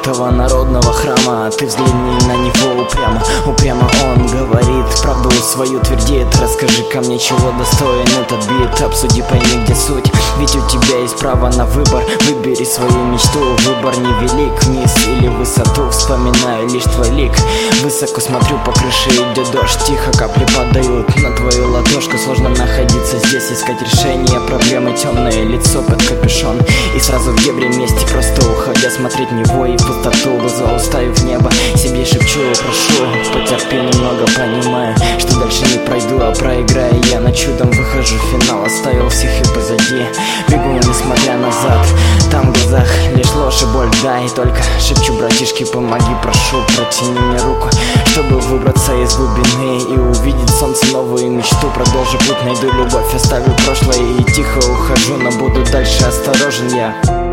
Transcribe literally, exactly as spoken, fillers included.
этого народного храма. Ты взгляни на него упрямо, упрямо он говорит, правду свою твердит. Расскажи-ка мне, чего достоин этот бит, обсуди, пойми, где суть, ведь у тебя есть право на выбор. Выбери свою мечту, выбор невелик, вниз или в высоту, вспоминаю лишь твой лик. Высоко смотрю, по крыше идет дождь, тихо капли падают на твою ладошку. Сложно находиться здесь, искать решение проблемы, темное лицо под капюшон, и сразу в дебри мести, просто уходя смотреть в него и в пустоту. Глаза уставив в небо, себе шепчу, прошу, потерпи немного, понимаю, что дальше не пройду, а проиграю я. На чудом выхожу в финал, оставил всех и позади, бегу, несмотря назад. Там в глазах лишь ложь и боль, да, и только шепчу, братишки, помоги, прошу, протяни мне руку, чтобы выбраться из глубины и увидеть солнце, новую мечту. Продолжу путь, найду любовь, оставлю прошлое и тихо ухожу, но буду дальше осторожен я.